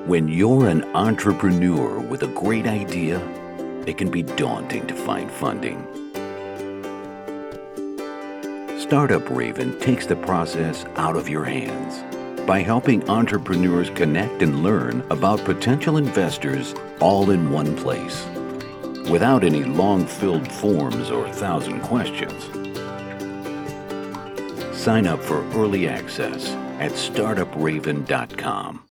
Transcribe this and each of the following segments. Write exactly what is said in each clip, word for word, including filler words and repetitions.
When you're an entrepreneur with a great idea, it can be daunting to find funding. Startup Raven takes the process out of your hands by helping entrepreneurs connect and learn about potential investors all in one place, without any long-filled forms or thousand questions. Sign up for early access at startup raven dot com.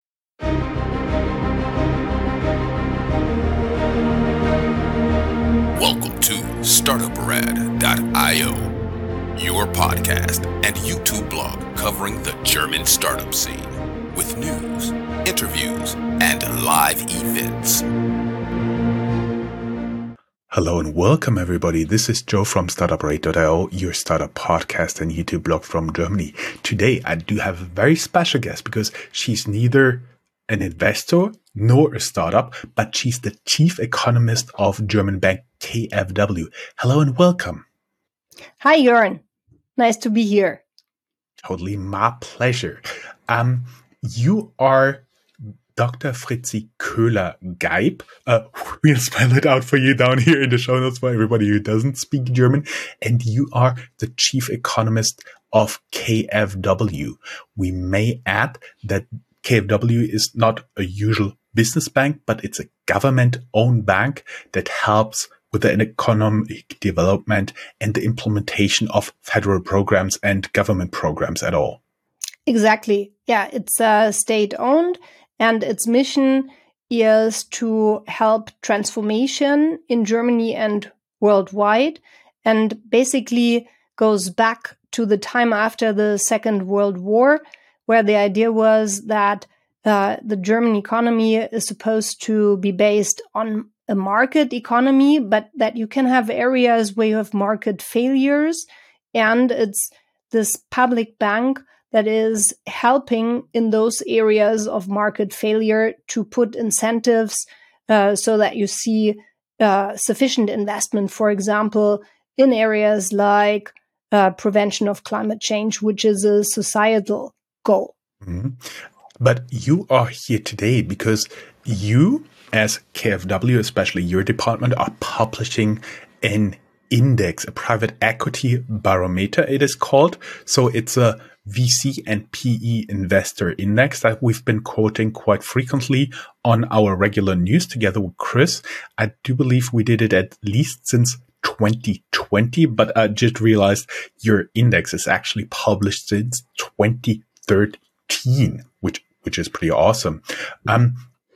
Welcome to startup rad dot io, your podcast and YouTube blog covering the German startup scene with news, interviews, and live events. Hello and welcome everybody. This is Joe from startup rad dot io, your startup podcast and YouTube blog from Germany. Today I do have a very special guest because she's neither an investor nor a startup, but she's the chief economist of German bank K F W. Hello and welcome. Hi, Jörn. Nice to be here. Totally my pleasure. Um, you are Doctor Fritzi Köhler-Geib. Uh, we'll spell it out for you down here in the show notes for everybody who doesn't speak German. And you are the chief economist of K F W. We may add that K F W is not a usual business bank, but it's a government-owned bank that helps with the economic development and the implementation of federal programs and government programs at all. Exactly. Yeah, it's uh, state-owned, and its mission is to help transformation in Germany and worldwide, and basically goes back to the time after the Second World War, where the idea was that uh, the German economy is supposed to be based on a market economy, but that you can have areas where you have market failures, and it's this public bank that is helping in those areas of market failure to put incentives uh, so that you see uh, sufficient investment, for example, in areas like uh, prevention of climate change, which is a societal goal. Mm-hmm. But you are here today because you, as K F W, especially your department, are publishing an index, a private equity barometer, it is called. So it's a V C and P E investor index that we've been quoting quite frequently on our regular news together with Chris. I do believe we did it at least since twenty twenty, but I just realized your index is actually published since twenty thirteen, which which is pretty awesome. Um,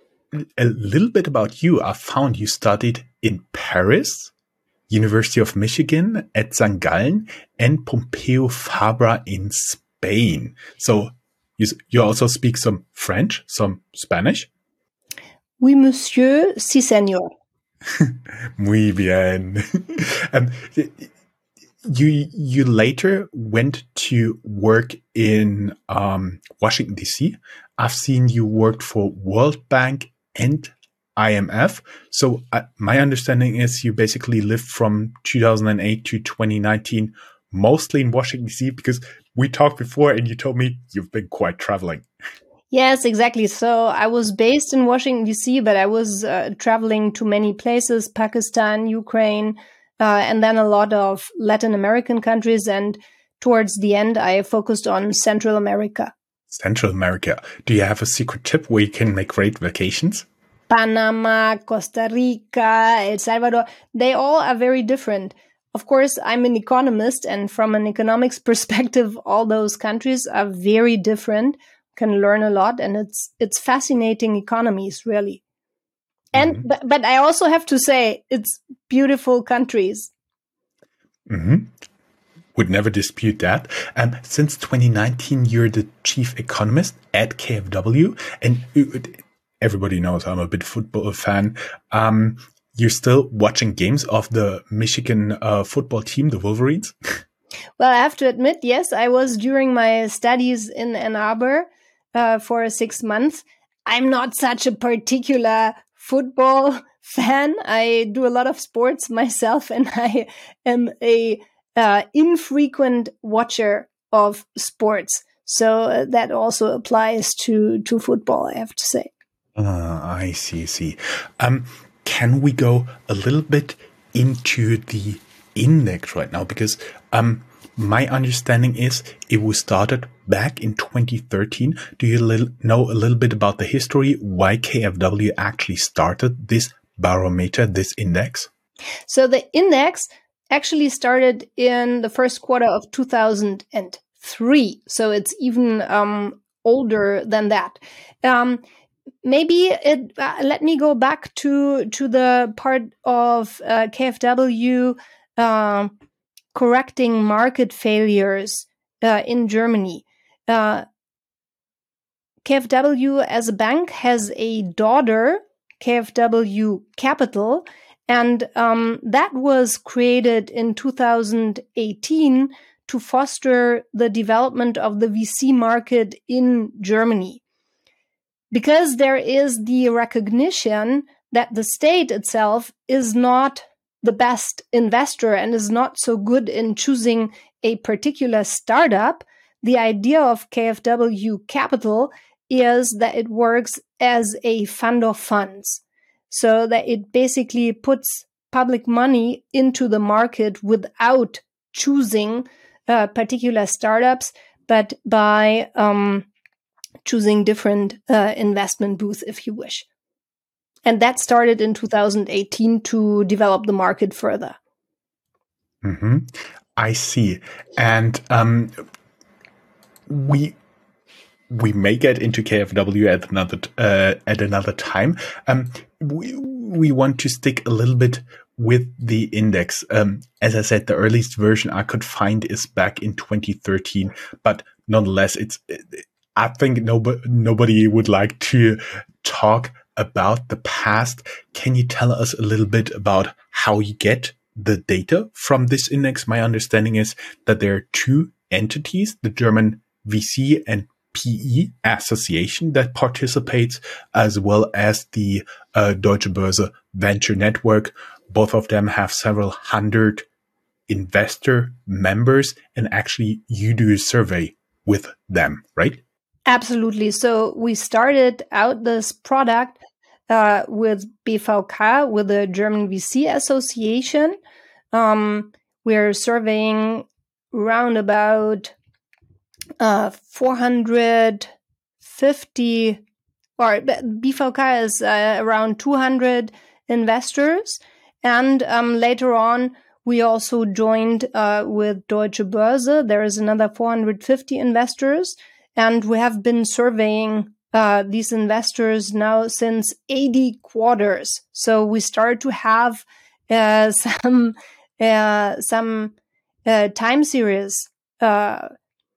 a little bit about you. I found you studied in Paris, University of Michigan at Sankt Gallen, and Pompeu Fabra in Spain. So you, you also speak some French, some Spanish? Oui, monsieur, si, señor. Muy bien. um, you you later went to work in um, Washington, D C. I've seen you worked for World Bank and I M F. So uh, my understanding is you basically lived from two thousand eight to twenty nineteen, mostly in Washington, D C, because we talked before and you told me you've been quite traveling. Yes, exactly. So I was based in Washington, D C, but I was uh, traveling to many places, Pakistan, Ukraine, uh, and then a lot of Latin American countries. And towards the end, I focused on Central America. Central America. Do you have a secret tip where you can make great vacations? Panama, Costa Rica, El Salvador, they all are very different. Of course, I'm an economist, and from an economics perspective, all those countries are very different. Can learn a lot, and it's it's fascinating economies, really. And mm-hmm. but, but I also have to say, it's beautiful countries. Mm-hmm. Would never dispute that. Um, since twenty nineteen, you're the chief economist at K F W, and everybody knows I'm a big football fan. Um, you're still watching games of the Michigan uh, football team, the Wolverines? Well, I have to admit, yes, I was during my studies in Ann Arbor uh, for six months. I'm not such a particular football fan. I do a lot of sports myself, and I am a uh, infrequent watcher of sports. So uh, that also applies to, to football, I have to say. Uh, I see, see. Um, can we go a little bit into the index right now? Because um, my understanding is it was started back in twenty thirteen. Do you li- know a little bit about the history, why K F W actually started this barometer, this index? So the index actually started in the first quarter of two thousand three. So it's even um, older than that. Um, maybe it, uh, let me go back to, to the part of uh, K F W uh, correcting market failures uh, in Germany. Uh, K F W as a bank has a daughter, K F W Capital, and um, that was created in two thousand eighteen to foster the development of the V C market in Germany. Because there is the recognition that the state itself is not the best investor and is not so good in choosing a particular startup, the idea of K F W Capital is that it works as a fund of funds. So that it basically puts public money into the market without choosing uh, particular startups, but by um, choosing different uh, investment booths, if you wish. And that started in two thousand eighteen to develop the market further. Mm-hmm. I see. And um, we we may get into K F W at another uh, at another time. Um, we we want to stick a little bit with the index. Um, as I said, the earliest version I could find is back in twenty thirteen, but nonetheless, it's. I think nobody nobody would like to talk about the past. Can you tell us a little bit about how you get the data from this index? My understanding is that there are two entities, the German V C and P E Association that participates, as well as the uh, Deutsche Börse Venture Network. Both of them have several hundred investor members, and actually you do a survey with them, right? Absolutely. So we started out this product uh, with B V K, with the German V C Association. Um, we're surveying around about uh, four hundred fifty, or B V K is uh, around two hundred investors. And um, later on, we also joined uh, with Deutsche Börse. There is another four hundred fifty investors. And we have been surveying uh, these investors now since eighty quarters. So we start to have uh, some uh, some uh, time series uh,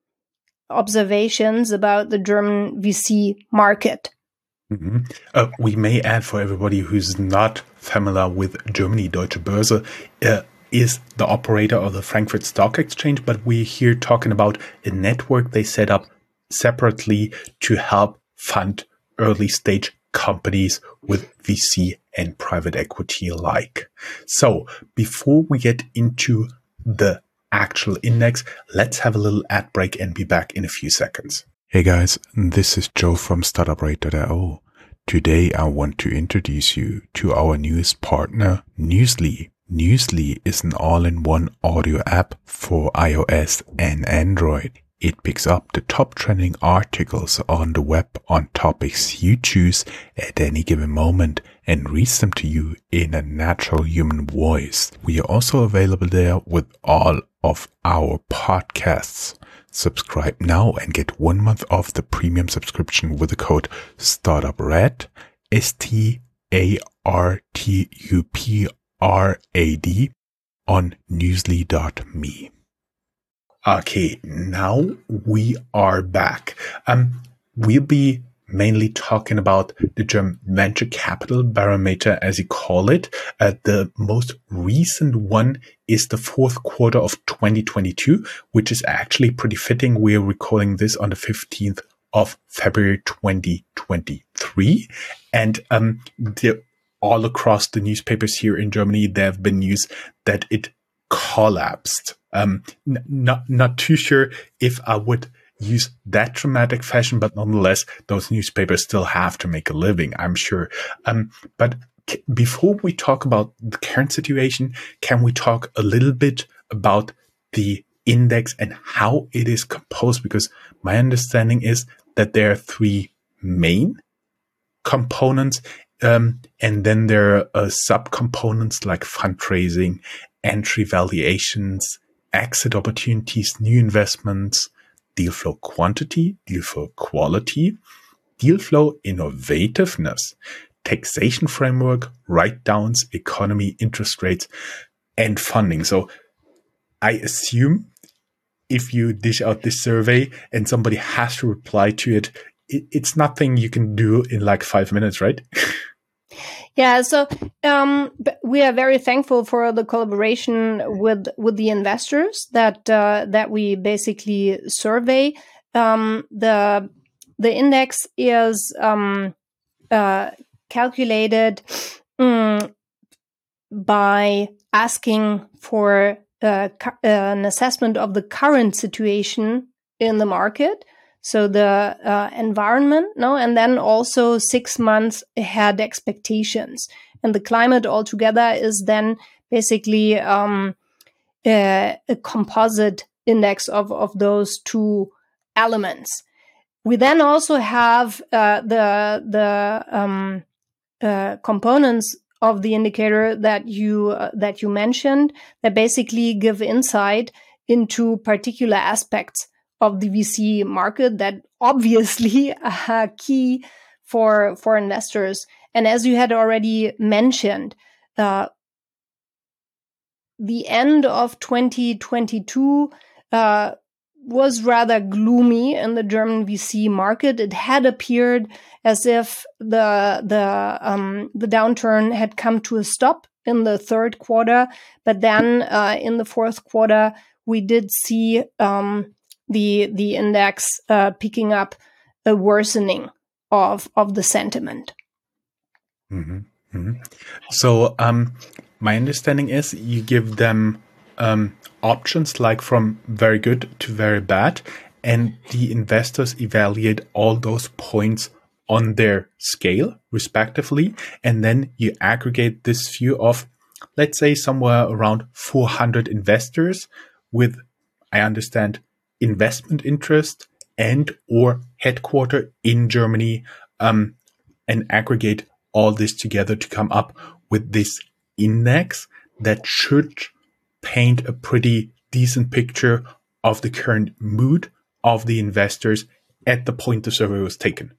observations about the German V C market. Mm-hmm. Uh, we may add, for everybody who's not familiar with Germany, Deutsche Börse uh, is the operator of the Frankfurt Stock Exchange, but we're here talking about a network they set up separately to help fund early stage companies with V C and private equity alike. So before we get into the actual index, let's have a little ad break and be back in a few seconds. Hey guys, this is Joe from startup rate dot I O. Today I want to introduce you to our newest partner, Newsly. Newsly is an all-in-one audio app for iOS and Android. It picks up the top trending articles on the web on topics you choose at any given moment and reads them to you in a natural human voice. We are also available there with all of our podcasts. Subscribe now and get one month off the premium subscription with the code StartupRad, S T A R T U P R A D on newsly dot me. Okay, now we are back. Um, we'll be mainly talking about the German Venture Capital Barometer, as you call it. Uh, the most recent one is the fourth quarter of twenty twenty-two, which is actually pretty fitting. We're recording this on the fifteenth of February twenty twenty-three. And um, the, all across the newspapers here in Germany, there have been news that it collapsed. Um, n- not not too sure if I would use that dramatic fashion, but nonetheless, those newspapers still have to make a living, I'm sure. Um, but c- before we talk about the current situation, can we talk a little bit about the index and how it is composed? Because my understanding is that there are three main components, um, and then there are uh, sub-components like fundraising, entry valuations, exit opportunities, new investments, deal flow quantity, deal flow quality, deal flow innovativeness, taxation framework, write-downs, economy, interest rates, and funding. So I assume if you dish out this survey and somebody has to reply to it, it it's nothing you can do in like five minutes, right? Yeah, so um, we are very thankful for the collaboration with with the investors that uh, that we basically survey. Um, the the index is um, uh, calculated um, by asking for uh, cu- an assessment of the current situation in the market. So the uh, environment, no, and then also six months ahead expectations. And the climate altogether is then basically um, a, a composite index of, of those two elements. We then also have uh, the the um, uh, components of the indicator that you uh, that you mentioned that basically give insight into particular aspects of the V C market that obviously are key for for investors. And as you had already mentioned, uh, the end of twenty twenty-two uh, was rather gloomy in the German V C market. It had appeared as if the the um, the downturn had come to a stop in the third quarter, but then uh, in the fourth quarter we did see um, the the index uh, picking up a worsening of of the sentiment. Mm-hmm. Mm-hmm. So um, my understanding is you give them um, options like from very good to very bad, and the investors evaluate all those points on their scale respectively, and then you aggregate this view of, let's say, somewhere around four hundred investors with, I understand, investment interest and or headquarter in Germany, um, and aggregate all this together to come up with this index that should paint a pretty decent picture of the current mood of the investors at the point the survey was taken.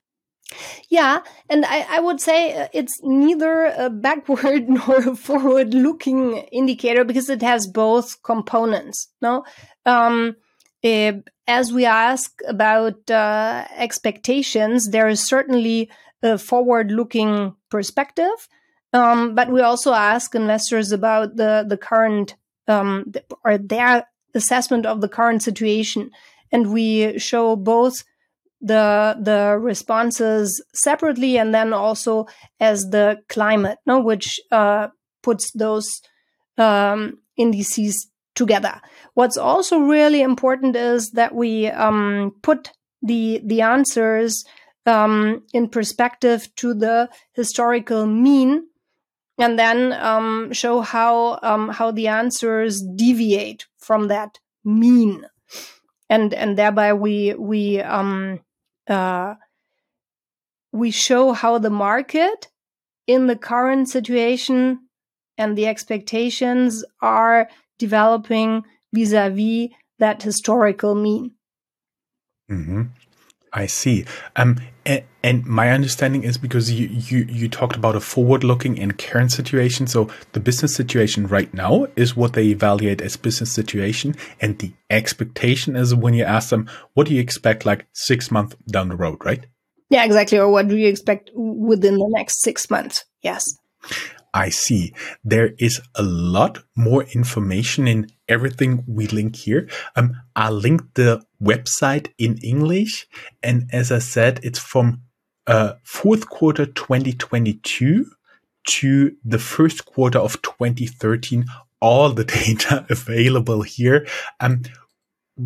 Yeah, and I, I would say it's neither a backward nor a forward-looking indicator because it has both components. No, um, eh, as we ask about uh, expectations, there is certainly a forward-looking perspective, um, but we also ask investors about the the current um, or their assessment of the current situation, and we show both the the responses separately and then also as the climate, no, which uh, puts those um, indices together. What's also really important is that we um, put the the answers um, in perspective to the historical mean, and then um, show how um, how the answers deviate from that mean, and and thereby we we um, Uh, we show how the market in the current situation and the expectations are developing vis-a-vis that historical mean. Mm-hmm. I see. Um, and, and my understanding is because you, you, you talked about a forward-looking and current situation. So the business situation right now is what they evaluate as business situation. And the expectation is when you ask them, what do you expect like six months down the road, right? Yeah, exactly. Or what do you expect within the next six months? Yes. I see. There is a lot more information in everything we link here. Um, I'll link the website in English. And as I said, it's from uh, fourth quarter twenty twenty-two to the first quarter of twenty thirteen. All the data available here. Um,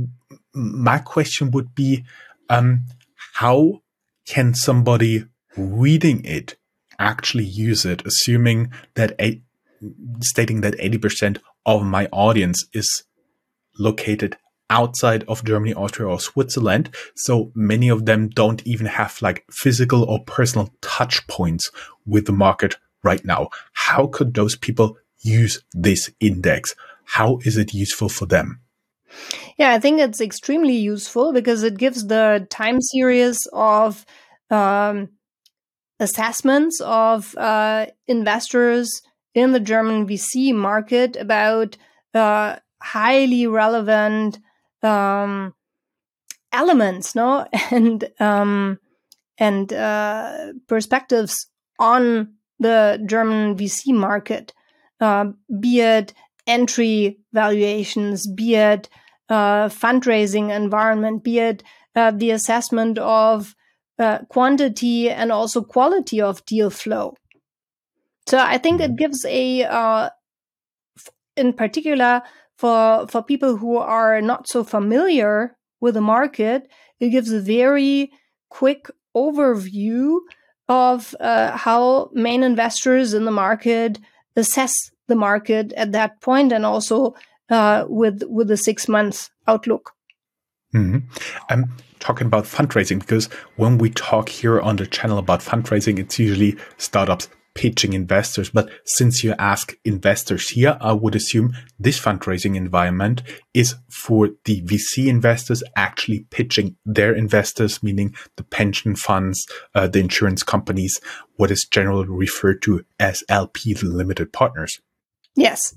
my question would be, um, how can somebody reading it actually use it, assuming that a, stating that eighty percent of my audience is located outside of Germany, Austria, or Switzerland. So many of them don't even have like physical or personal touch points with the market right now. How could those people use this index? How is it useful for them? Yeah, I think it's extremely useful because it gives the time series of um, assessments of uh, investors in the German V C market about uh, highly relevant um, elements, no, and um, and uh, perspectives on the German V C market, uh, be it entry valuations, be it uh, fundraising environment, be it uh, the assessment of uh, quantity and also quality of deal flow. So I think it gives a, uh, f- in particular for for people who are not so familiar with the market, it gives a very quick overview of uh, how main investors in the market assess the market at that point, and also uh, with with the six months outlook. Mm-hmm. I'm talking about fundraising because when we talk here on the channel about fundraising, it's usually startups pitching investors. But since you ask investors here, I would assume this fundraising environment is for the V C investors actually pitching their investors, meaning the pension funds, uh, the insurance companies, what is generally referred to as L Ps, limited partners. Yes.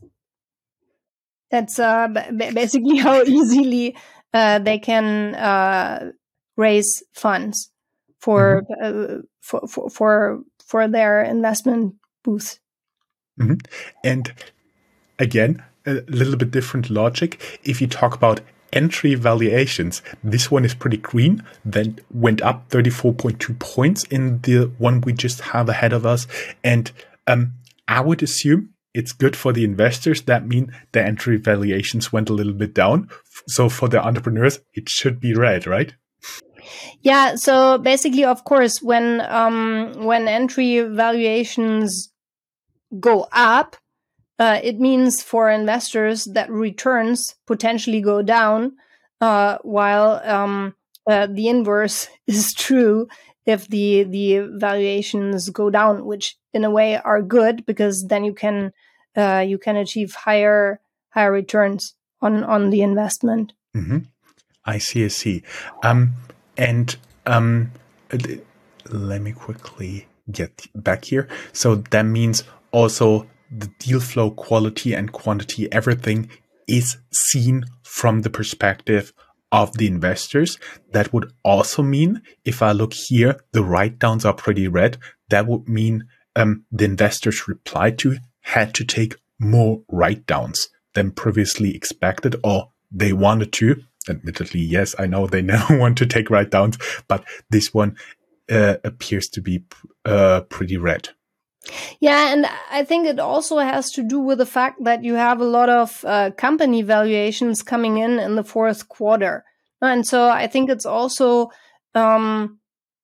That's uh, b- basically how easily uh, they can uh, raise funds for, mm-hmm. uh, for for for for their investment booth. Mm-hmm. And again, a little bit different logic. If you talk about entry valuations, this one is pretty green. Then went up thirty-four point two points in the one we just have ahead of us. And um, I would assume it's good for the investors. That means the entry valuations went a little bit down. So for the entrepreneurs, it should be red, right? Yeah. So basically, of course, when um, when entry valuations go up, uh, it means for investors that returns potentially go down, uh, while um, uh, the inverse is true if the the valuations go down, which in a way are good because then you can uh, you can achieve higher higher returns on on the investment. Mm-hmm. I see. I see. Um, and um, let me quickly get back here. So that means also the deal flow quality and quantity, everything is seen from the perspective of the investors. That would also mean, if I look here, the write-downs are pretty red. That would mean um, the investors replied to had to take more write-downs than previously expected, or they wanted to. Admittedly, yes, I know they never want to take write-downs, but this one uh, appears to be uh, pretty red. Yeah, and I think it also has to do with the fact that you have a lot of uh, company valuations coming in in the fourth quarter. And so I think it's also um,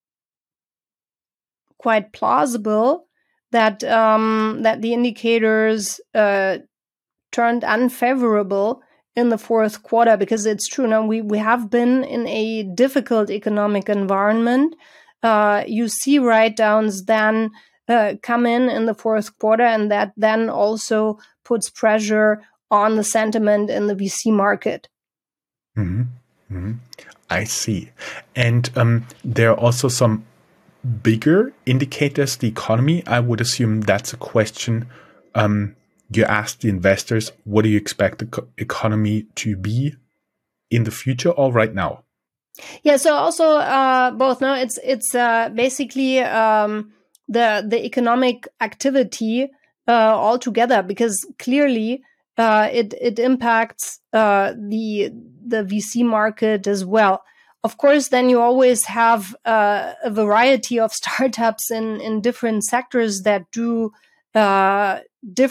quite plausible that um, that the indicators uh, turned unfavorable in the fourth quarter, because it's true. Now we, we have been in a difficult economic environment. Uh, you see write-downs then uh, come in in the fourth quarter, and that then also puts pressure on the sentiment in the V C market. Mm-hmm. Mm-hmm. I see. And um, there are also some bigger indicators, the economy. I would assume that's a question um, you ask the investors. What do you expect the co- economy to be in the future or right now? Yeah, so also uh, both. No, it's it's uh, basically um, the the economic activity uh, altogether, because clearly uh, it it impacts uh, the the V C market as well. Of course, then you always have uh, a variety of startups in in different sectors that do uh,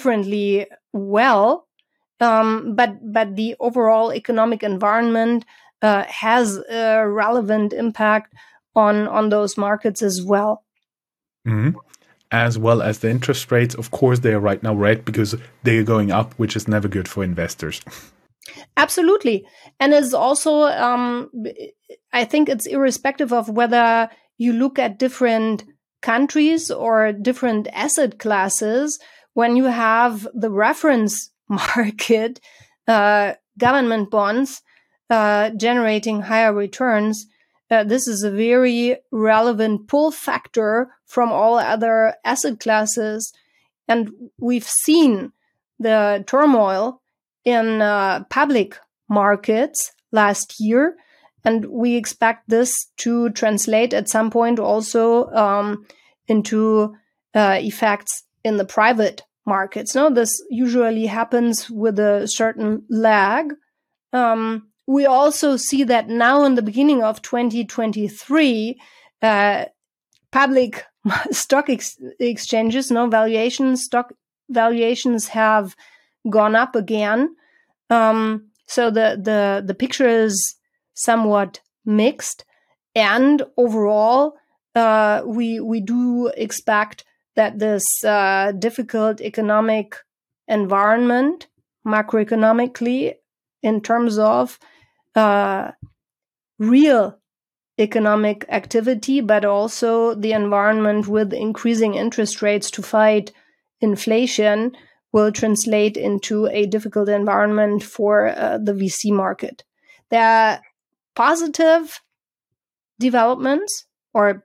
differently well, um, but but the overall economic environment uh, has a relevant impact on, on those markets as well. Mm-hmm. As well as the interest rates, of course, they are right now red because they are going up, which is never good for investors. Absolutely. And it's also, um, I think it's irrespective of whether you look at different countries or different asset classes. When you have the reference market, uh, government bonds uh, generating higher returns, uh, this is a very relevant pull factor from all other asset classes. And we've seen the turmoil in uh, public markets last year, and we expect this to translate at some point also um, into uh, effects in the private markets. No, this usually happens with a certain lag. Um, we also see that now in the beginning of twenty twenty-three, uh, public stock ex- exchanges, no valuations, stock valuations have gone up again. Um, so the, the, the picture is somewhat mixed. And overall, uh, we, we do expect that this uh, difficult economic environment, macroeconomically, in terms of uh, real economic activity, but also the environment with increasing interest rates to fight inflation, will translate into a difficult environment for uh, the V C market. There are positive developments, or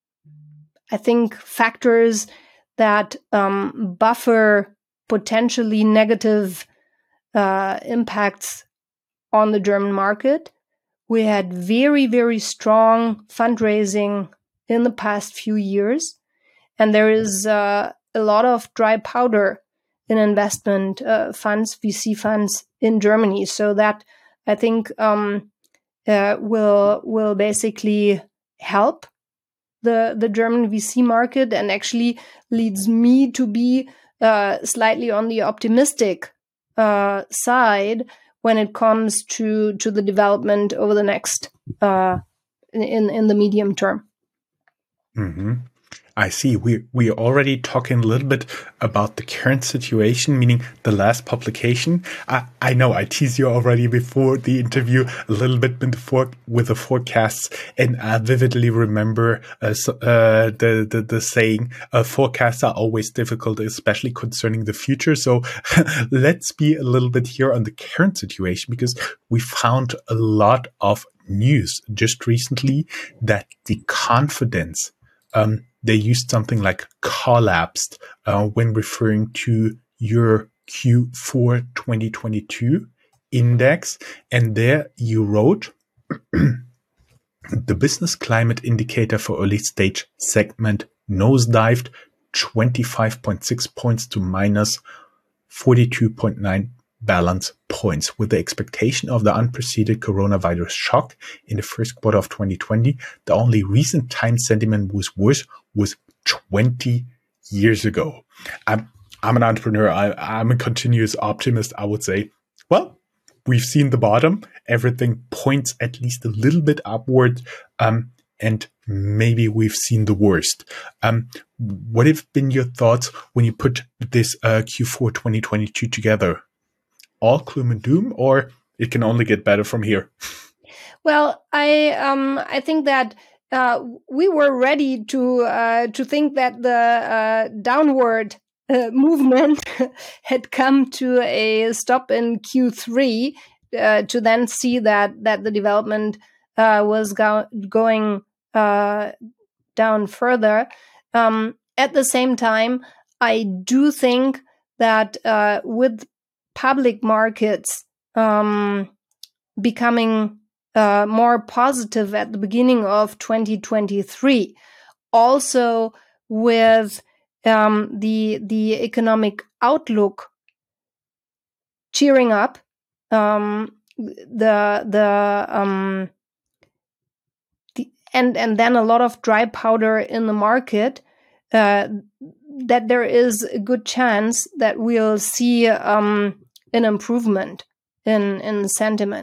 I think factors that um, buffer potentially negative uh, impacts on the German market. We had very, very strong fundraising in the past few years, and there is uh, a lot of dry powder in investment uh, funds, V C funds in Germany. So that, I think, um, uh, will will basically help the the German V C market, and actually leads me to be uh, slightly on the optimistic uh, side when it comes to to the development over the next uh, in in the medium term. Mm-hmm. I see. We we are already talking a little bit about the current situation, meaning the last publication. I, I know I teased you already before the interview a little bit with the, for, with the forecasts, and I vividly remember uh, uh, the, the the saying, uh, "Forecasts are always difficult, especially concerning the future." So let's be a little bit here on the current situation, because we found a lot of news just recently that the confidence. Um, they used something like collapsed uh, when referring to your Q four twenty twenty-two index. And there you wrote, the business climate indicator for early stage segment nosedived twenty-five point six points to minus forty-two point nine balance points. With the expectation of the unprecedented coronavirus shock in the first quarter of twenty twenty, the only recent time sentiment was worse was twenty years ago. I'm, I'm an entrepreneur. I, I'm a continuous optimist, I would say. Well, we've seen the bottom. Everything points at least a little bit upward. Um, and maybe we've seen the worst. Um, what have been your thoughts when you put this uh, Q four twenty twenty-two together? All gloom and doom, or it can only get better from here? Well, I um, I think that uh, we were ready to uh, to think that the uh, downward uh, movement had come to a stop in Q three, uh, to then see that that the development uh, was go- going uh, down further. Um, at the same time, I do think that uh, with public markets um, becoming uh, more positive at the beginning of twenty twenty-three, also with um, the the economic outlook cheering up, um, the the um, the and and then a lot of dry powder in the market, uh, that there is a good chance that we'll see um, an improvement in in sentiment.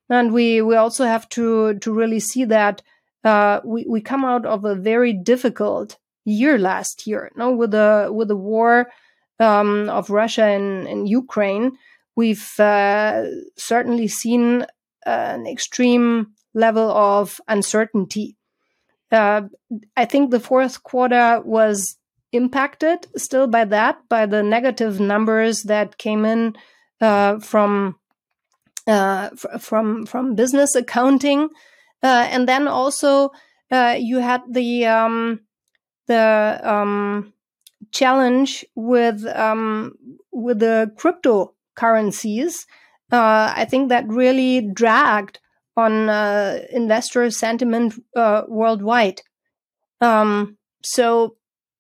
And we, we also have to, to really see that uh, we, we come out of a very difficult year last year, no, with the with the war um, of Russia in, in Ukraine. We've uh, certainly seen uh, an extreme level of uncertainty. Uh, I think the fourth quarter was impacted still by that, by the negative numbers that came in uh, from uh, f- from from business accounting, uh, and then also uh, you had the um, the um, challenge with um, with the cryptocurrencies. Uh, I think that really dragged on uh, investor sentiment uh, worldwide. Um, so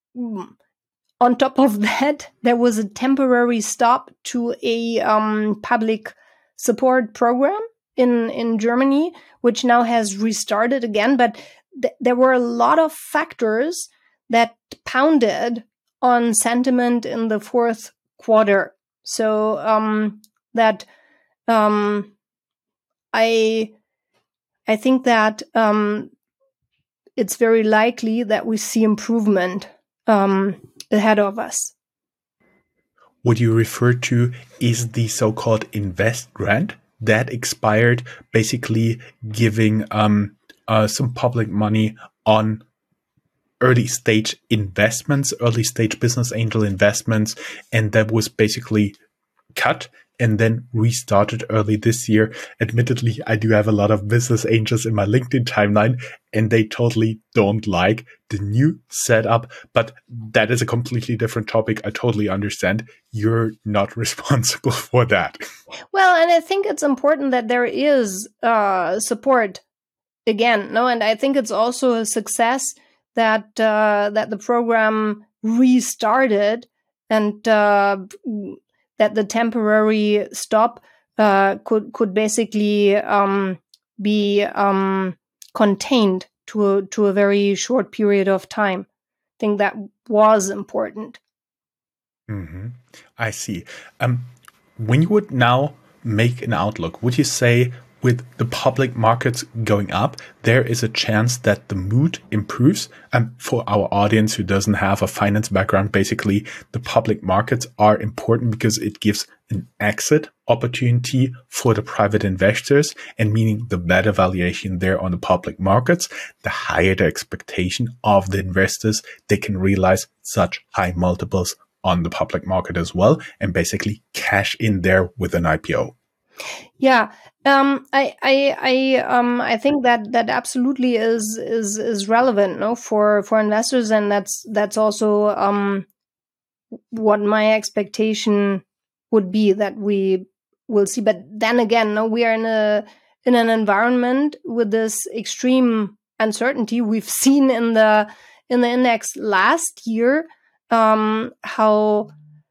on top of that, there was a temporary stop to a um, public support program in, in Germany, which now has restarted again. But th- there were a lot of factors that pounded on sentiment in the fourth quarter. So um, that um, I I think that um, it's very likely that we see improvement um, ahead of us. What you refer to is the so-called Invest grant that expired, basically giving um, uh, some public money on early stage investments, early stage business angel investments, and that was basically cut and then restarted early this year. Admittedly, I do have a lot of business angels in my LinkedIn timeline, and they totally don't like the new setup, but that is a completely different topic. I totally understand. You're not responsible for that. Well, and I think it's important that there is uh, support again, no, and I think it's also a success that uh, that the program restarted and uh, that the temporary stop uh, could could basically um, be um, contained to a, to a very short period of time. I think that was important. Mm-hmm. I see. Um, when you would now make an outlook, would you say with the public markets going up, there is a chance that the mood improves? And um, for our audience who doesn't have a finance background, basically the public markets are important because it gives an exit opportunity for the private investors, and meaning the better valuation there on the public markets, the higher the expectation of the investors, they can realize such high multiples on the public market as well, and basically cash in there with an I P O. Yeah, um, I, I, I, um, I think that that absolutely is is is relevant, no, for for investors, and that's that's also um, what my expectation would be that we will see. But then again, no, we are in a in an environment with this extreme uncertainty. We've seen in the in the index last year um, how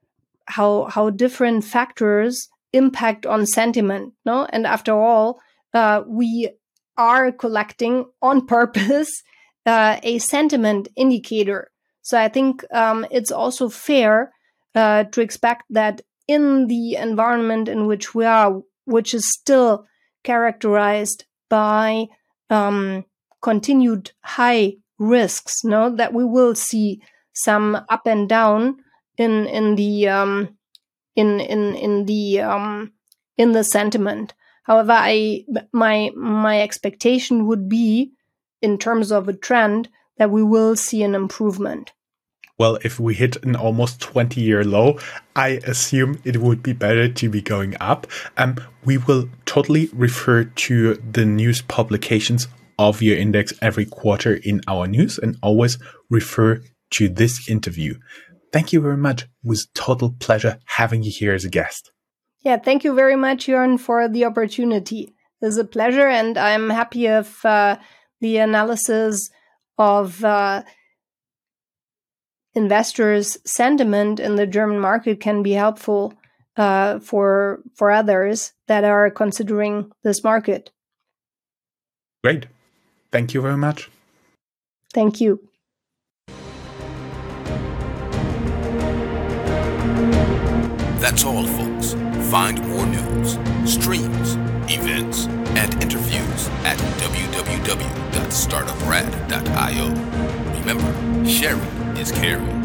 how how different factors impact on sentiment, no? And after all, uh, we are collecting on purpose uh, a sentiment indicator. So I think um, it's also fair uh, to expect that in the environment in which we are, which is still characterized by um, continued high risks, no, that we will see some up and down in in the um, in in in the um in the sentiment. However, I my my expectation would be, in terms of a trend, that we will see an improvement. Well, if we hit an almost twenty year low, I assume it would be better to be going up. Um, we will totally refer to the news publications of your index every quarter in our news, and always refer to this interview. Thank you very much. It was a total pleasure having you here as a guest. Yeah, thank you very much, Jörn, for the opportunity. It's a pleasure, and I'm happy if uh, the analysis of uh, investors' sentiment in the German market can be helpful uh, for for others that are considering this market. Great. Thank you very much. Thank you. That's all, folks. Find more news, streams, events, and interviews at w w w dot startup rad dot i o. Remember, sharing is caring.